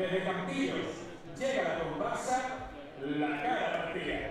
Desde Campillos llega la comparsa La Cara Partida.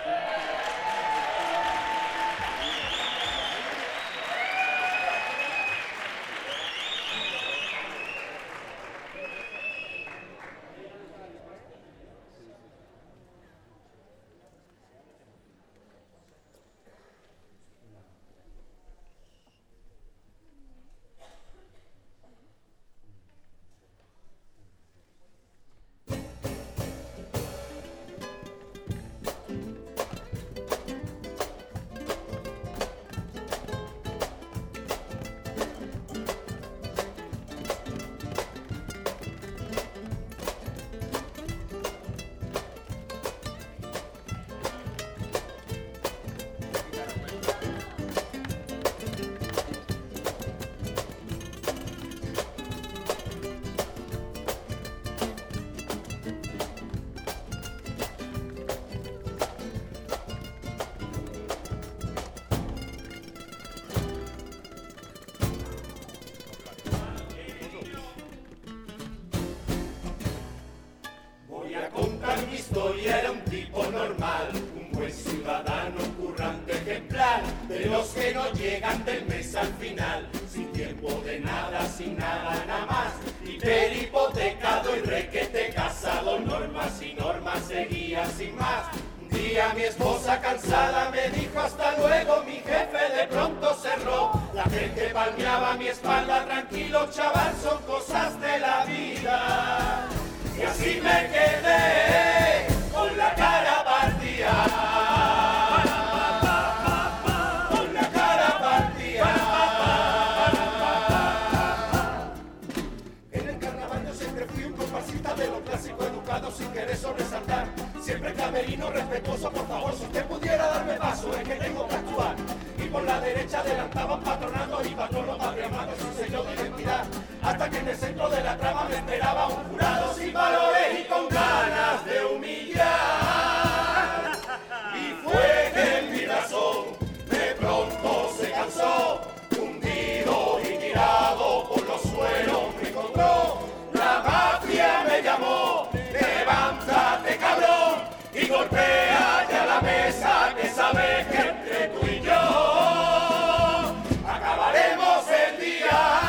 Era un tipo normal, un buen ciudadano, currante ejemplar, de los que no llegan del mes al final, sin tiempo de nada, sin nada nada más, hiperhipotecado y requete casado, normas y normas seguía sin más. Un día mi esposa cansada me dijo hasta luego, mi jefe de pronto cerró, la gente palmeaba mi espalda, tranquilo chaval, son cosas de la vida, y así me quedé con la cara partida, con la cara partida. En el carnaval yo siempre fui un comparsista de los clásicos educados sin querer sobresaltar. Siempre camerino respetuoso, por favor, si usted pudiera darme paso, es que tengo que actuar. Y por la derecha adelantaban patronatos y patronos patriamanos sin sello de identidad. Hasta que en el centro de la trama me esperaba un jurado sin valores y con ganas de humillar. Y fue que mi razón de pronto se cansó, hundido y tirado por los suelos me encontró. La mafia me llamó, levántate cabrón y golpea ya la mesa, que sabes que entre tú y yo acabaremos el día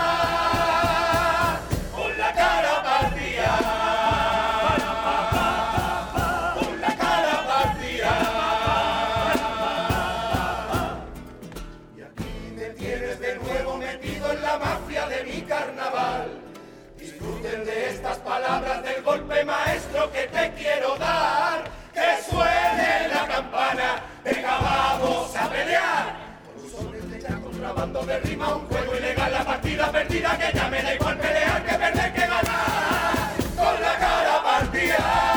con la cara partida, con la cara partida. Y aquí me tienes de nuevo metido en la mafia de mi carnaval. Disfruten de estas palabras del golpe maestro que te quiero dar. Que suene la campana, venga vamos a pelear. Por un sobre de ya contrabando de rima, un juego ilegal, la partida perdida, que ya me da igual pelear que perder que ganar. Con la cara partida.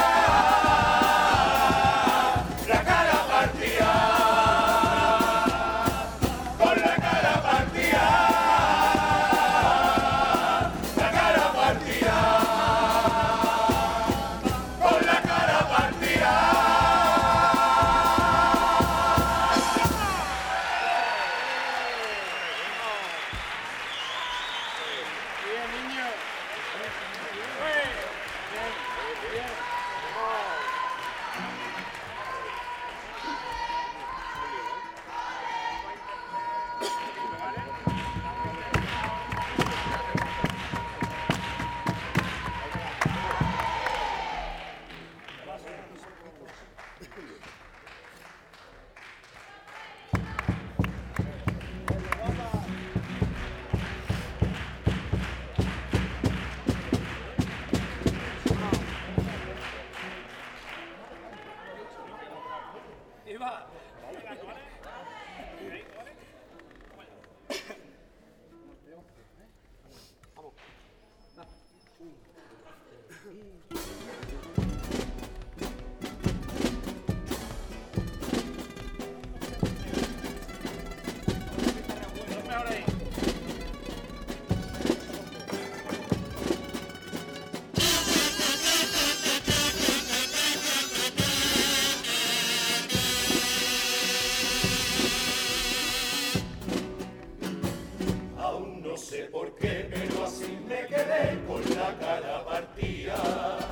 No sé por qué, pero así me quedé con la cara partida.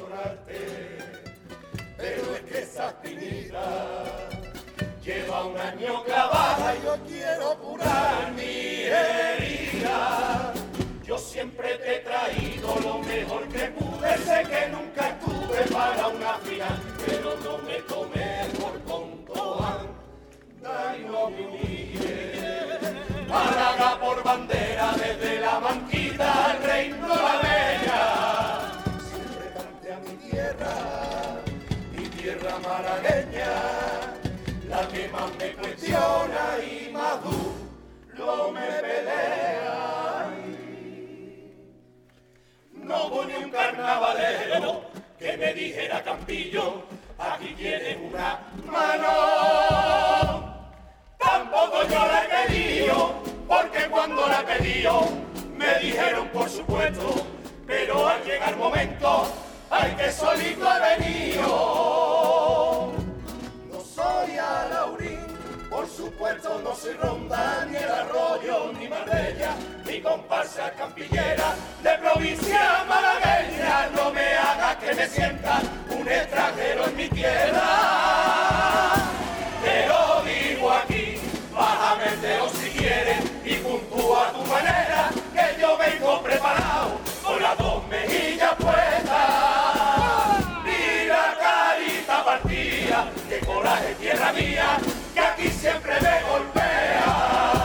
perdonarte, pero es que esa espinita lleva un año clavada y yo quiero curar mi herida. Yo siempre te he traído lo mejor que pude, sé que nunca estuve para una final, pero no me tomé por tonto, anda y no me humilles. Málaga por bandera desde la banquita al reino de la bella. Siempre cante a mi tierra malagueña, la que más me cuestiona y más duro me pelea. No hubo ni un carnavalero que me dijera Campillo, aquí tienes una mano. Tampoco yo la he pedido, porque cuando la he pedido me dijeron por supuesto, pero al llegar el momento, ay que solito he venido. No soy Alaurín, por supuesto no soy Ronda, ni el Arroyo, ni Marbella, ni comparsa campillera de provincia malagueña. No me hagas que me sienta un extranjero en mi tierra. Te lo digo aquí, bájame el dedo si quieres y puntúa a tu manera, que yo vengo preparado con las dos mejillas puestas. Mira carita partida, qué coraje tierra mía, que aquí siempre me golpea.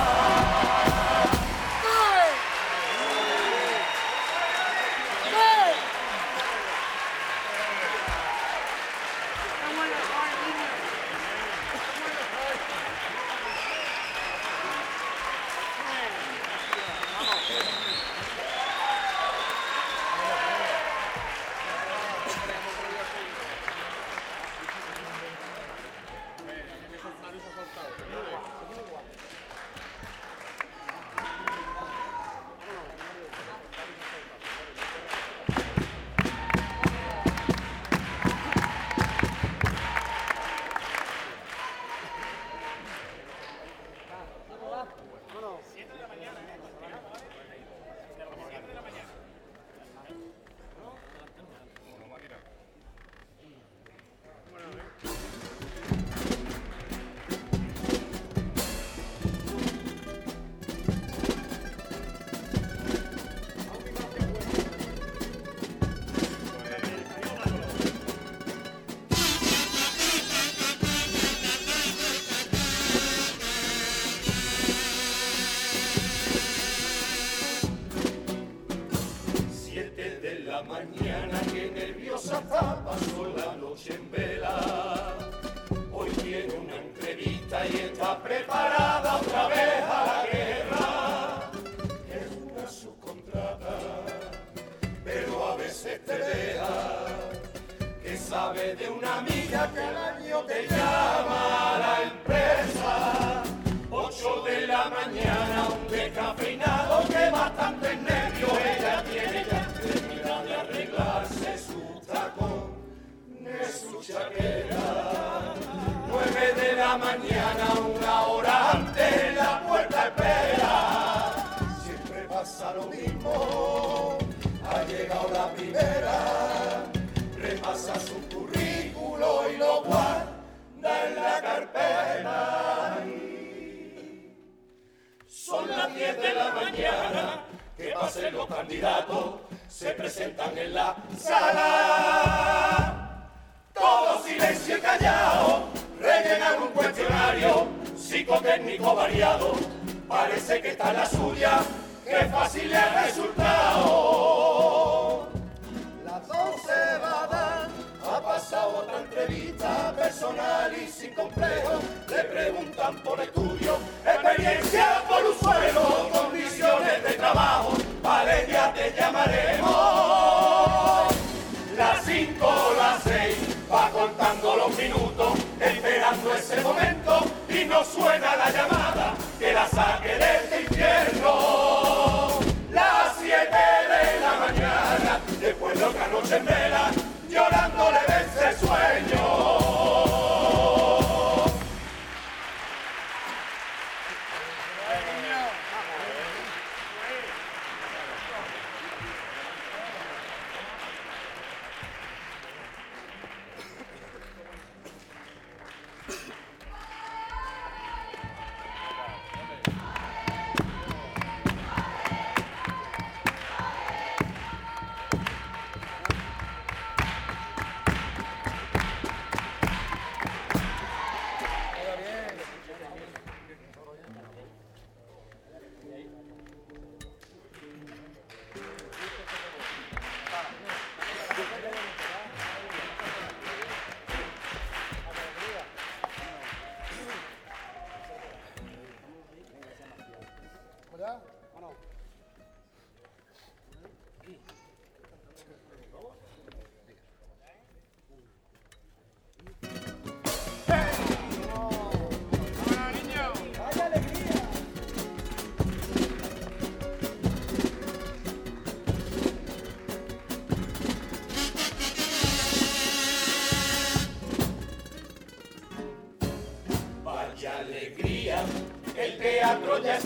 Mañana que nerviosa está, pasó la noche en vela. Hoy tiene una entrevista y está preparada otra vez a la guerra. Es una subcontrata, pero a veces te deja, que sabe de una amiga que al año te llama a la empresa. 8 de la mañana, un descafeinado que bastante nervios ella tiene ya. De arreglarse su tacón, de su chaqueta. 9 de la mañana, una hora antes, en la puerta espera. Siempre pasa lo mismo, ha llegado la primera, repasa su currículo y lo guarda en la carpeta. Son las 10 de la mañana, que pasen los candidatos, se presentan en la sala. Todo silencio y callado, rellenan un cuestionario psicotécnico variado. Parece que está en la suya, que fácil le ha resultado. Las 12 va a dar, ha pasado otra entrevista personal y sin complejo. Le preguntan por estudio, experiencia por usuario, condiciones de trabajo. Vale, ya te llamaremos. Las 5, las 6, va contando los minutos, esperando ese momento, y no suena la llamada que la saque de este infierno. Las 7 de la mañana, después de otra noche en vela, llorando le vence el sueño.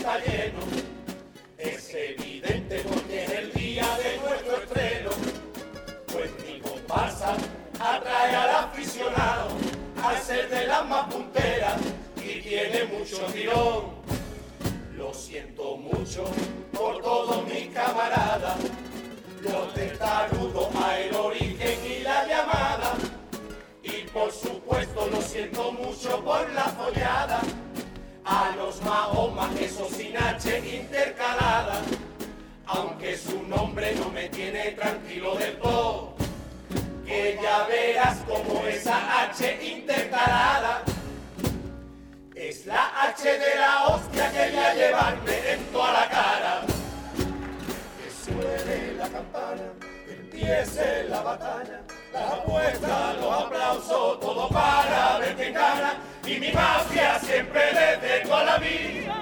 está lleno. Es evidente porque es el día de nuestro estreno. Pues mi comparsa atrae al aficionado al ser de las más punteras y tiene mucho tirón. Lo siento mucho por todos mis camaradas, los testarudos a El Origen y La Llamada. Y por supuesto lo siento mucho por la follada, a los Mahomas, esos sin H intercalada. Aunque su nombre no me tiene tranquilo del todo, que ya verás como esa H intercalada es la H de la hostia que voy a llevarme en toda la cara. Que suene la campana, que empiece la batalla, las apuestas, los aplausos, todo para ver quién gana. Y mi mafia siempre desde toda la vida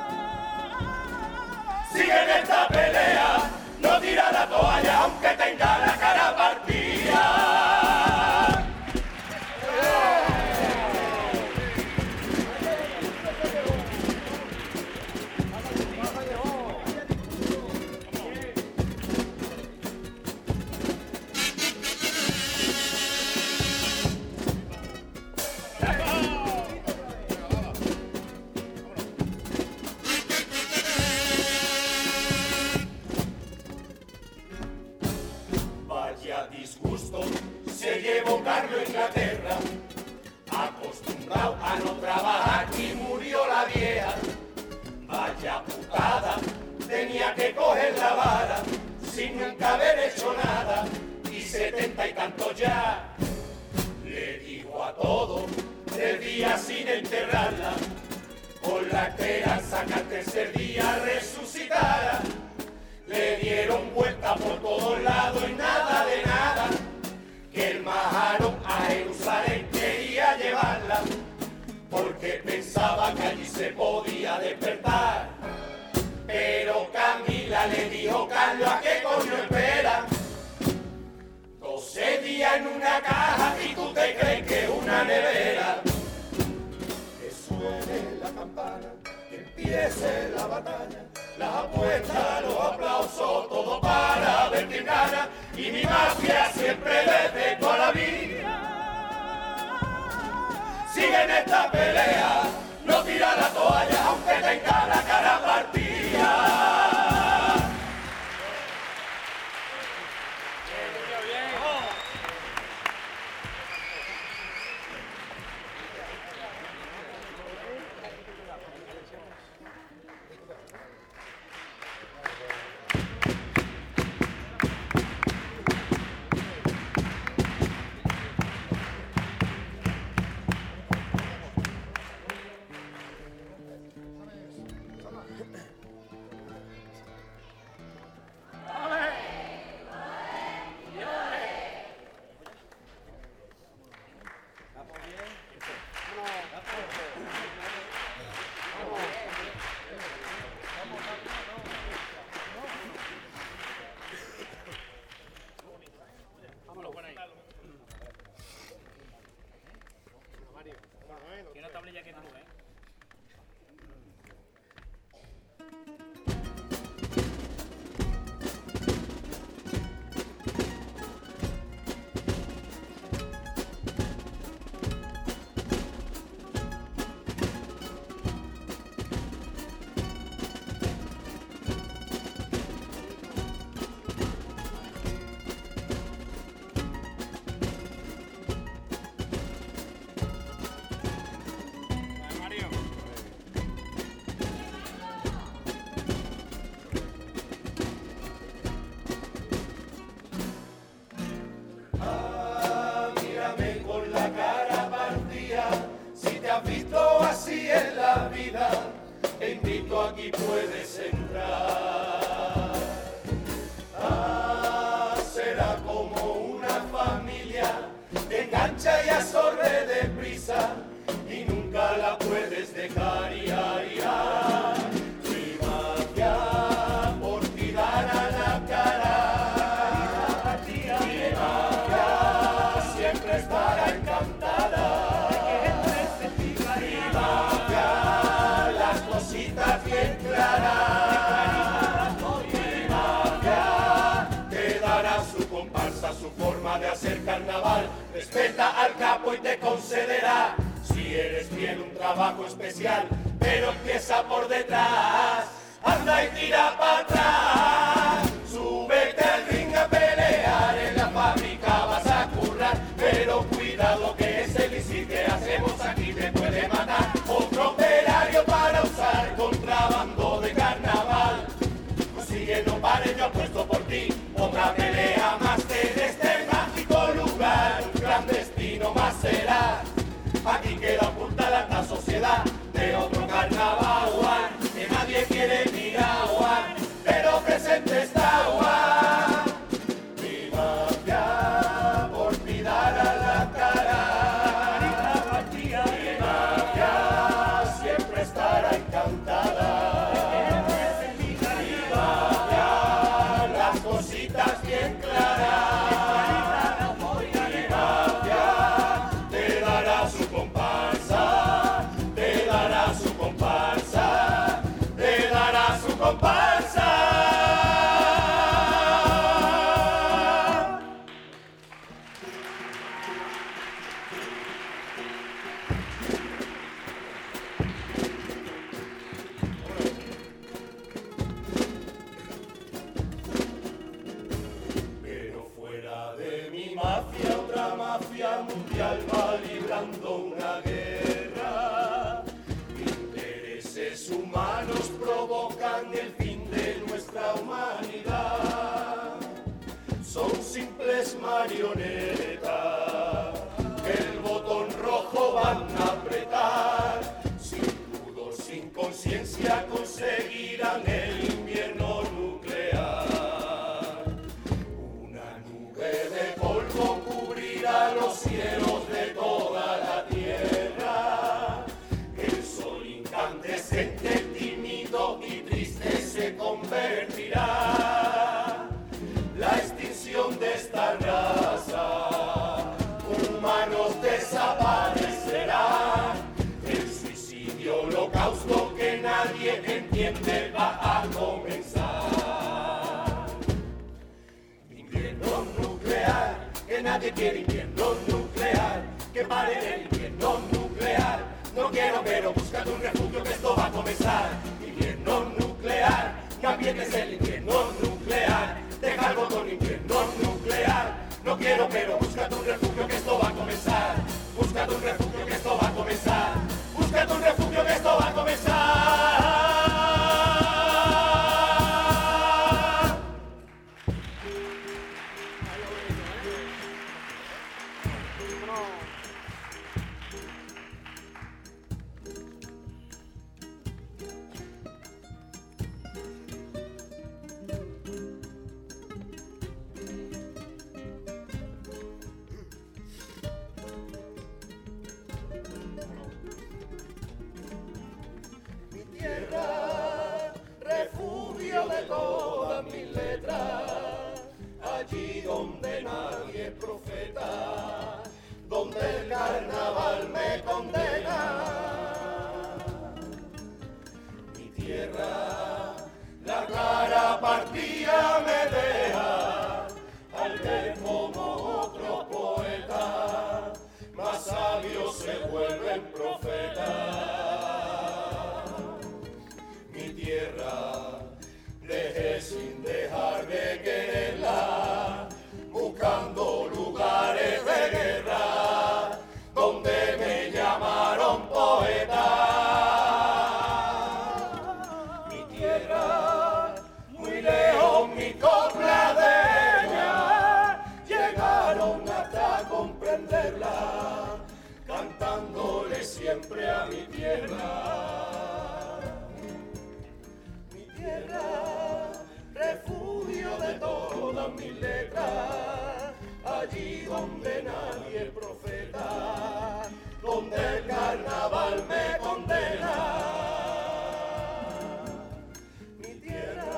sigue en esta pelea, no tira la toalla aunque tenga la cara partida. Se llevó Carlos a Inglaterra, acostumbrado a no trabajar y murió la vieja. Vaya putada, tenía que coger la vara sin nunca haber hecho nada y 70 y tantos ya. Le dijo a todos 3 días sin enterrarla, con la esperanza que al tercer día resucitara. Le dieron vuelta por todos lados y nada de nada, que el Maharón a Jerusalén quería llevarla, porque pensaba que allí se podía despertar. Pero Camila le dijo: Carlos, ¿a qué coño espera? 12 días en una caja y tú te crees que es una nevera. Que suene la campana, que empiece la batalla, las apuestas, los aplausos, todo para ver quién gana. Y mi mafia siempre desde toda la vida sigue en esta pelea, no tira la toalla aunque tenga la cara partida. Aquí puedes entrar. Será como una familia, te engancha y absorbe deprisa y nunca la puedes dejar. Mi mafia por ti dará la cara. Mi mafia siempre estará encantada. Mi mafia las cositas bien claras. carnaval. Respeta al capo y te concederá, si eres fiel, un trabajo especial, pero empieza por detrás. Anda y tira para atrás, súbete al ring a pelear, en la fábrica vas a currar, pero cuidado que ese bici que hacemos aquí te puede matar. Otro operario para usar contrabando de carnaval. Sigue, no pares, yo apuesto por ti. Otra pelea más en este mágico lugar, un clandestino más será. Aquí queda oculta la alta sociedad de otro carnaval, que nadie quiere mirar, pero presente está Juan. Mi mafia por cuidar a la cara, mi mafia siempre estará encantada. Mi mafia, las cositas bien claras. Mi mafia te dará su comparsa, te dará su comparsa, te dará su comparsa. Pero fuera de mi mafia, otra mafia mundial va librando una guerra. Intereses humanos provocan el fin de nuestra humanidad. Son simples marionetas que el botón rojo van a apretar. Sin pudor, sin conciencia conseguirán el invierno nuclear. Una nube de polvo cubrirá los cielos de toda la tierra. El sol incandescente, tímido y triste se convertirá. La extinción de esta raza, humanos desaparecerán. El suicidio, holocausto que nadie entiende va a comenzar. Invierno nuclear, que nadie quiere invierno nuclear, que pare el invierno nuclear. No quiero, pero búscate un refugio que esto va a comenzar. Invierno nuclear, no aprietes el invierno nuclear. Deja el botón invierno nuclear. No quiero, pero búscate un refugio que esto va a comenzar. Búscate un refugio que esto va a comenzar. Búscate un refugio que esto va a comenzar. Mi tierra, refugio de todas mis letras, allí donde nadie es profeta, donde el carnaval me condena. Mi tierra, la cara partida me deja, al ver como otros poetas, más sabios se vuelven profetas. Mi tierra, dejé sin dejar de quererla, buscando lugares de guerra, donde me llamaron poeta. Mi tierra, muy lejos mi copla de ella, llegaron hasta comprenderla, cantándole siempre a mi tierra. Mi tierra, refugio de todas mis letras, allí donde nadie es profeta, donde el carnaval me condena. Mi tierra.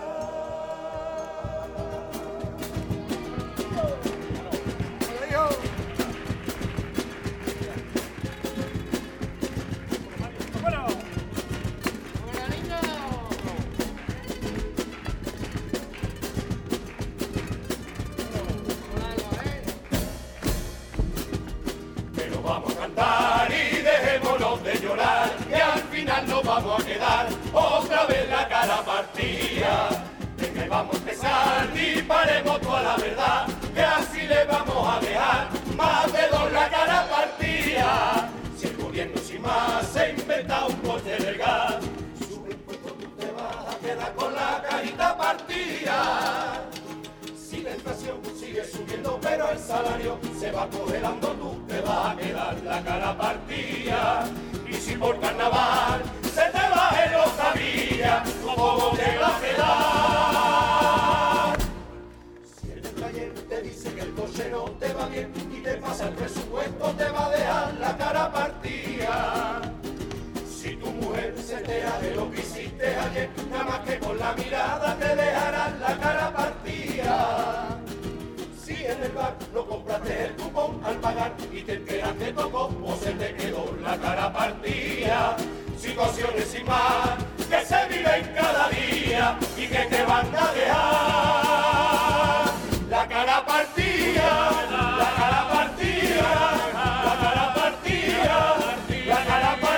vamos a quedar otra vez la cara partida. De que vamos a empezar, disparemos toda la verdad, que así le vamos a dejar más de dos la cara partida. Si el gobierno sin más se inventa un coche legal, sube impuestos, tú te vas a quedar con la carita partida. Si la inflación sigue subiendo pero el salario se va congelando, tú te vas a quedar la cara partida. Y si por carnaval se te bajen los tabillas, ¿cómo te va a quedar? Si el taller te dice que el coche no te va bien y te pasa el presupuesto, te va a dejar la cara partida. Si tu mujer se entera de lo que hiciste ayer, nada más que con la mirada te dejarán la cara partida. Si en el bar no compraste el cupón al pagar y te enteras que tocó, o se te quedó la cara partida. Situaciones sin más que se viven cada día y que te van a dejar la cara partida, la cara partida, la cara partida, la cara partida.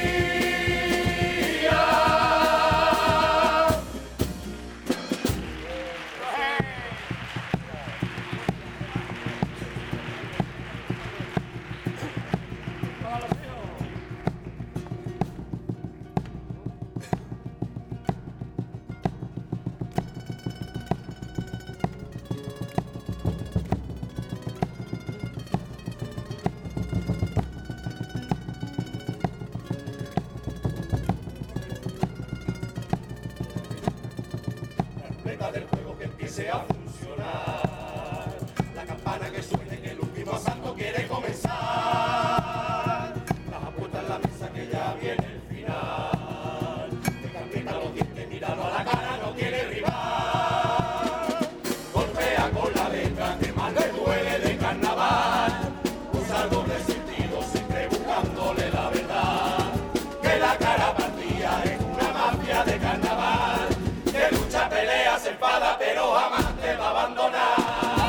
Del juego que empiece a funcionar, la campana que suene que el último asalto quiere comenzar, las apuestas en la mesa que ya viene el final, te carpeta los dientes, míralo a la cara, no tiene rival, golpea con la letra que más le duele de carnaval, usa el doble sentido siempre buscándole la verdad, que la cara partida es una mafia de carnaval, que lucha, pelea, se enfada, pero jamás te va a abandonar.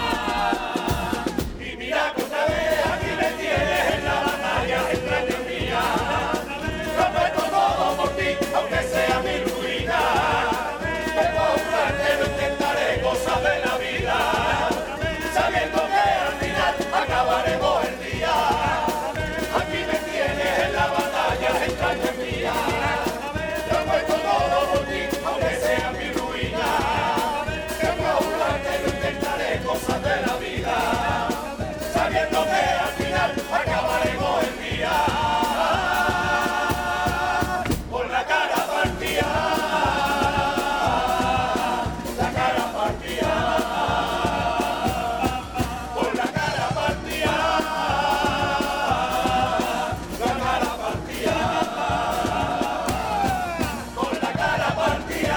Y mira que otra vez aquí me tienes en la batalla, extraña mía. Lo meto todo por ti, aunque sea mi ruina. Vengo a jurarte, no intentaré cosas de la vida, sabiendo que al final acabaremos el día. Aquí me tienes en la batalla, extraña mía. Lo meto todo por ti, aunque sea mi ruina. Vengo a jurarte, no intentaré cosas de la vida, sabiendo que al final acabaremos el día con la cara partida, la cara partida, con la cara partida, la cara partida, con la cara partida.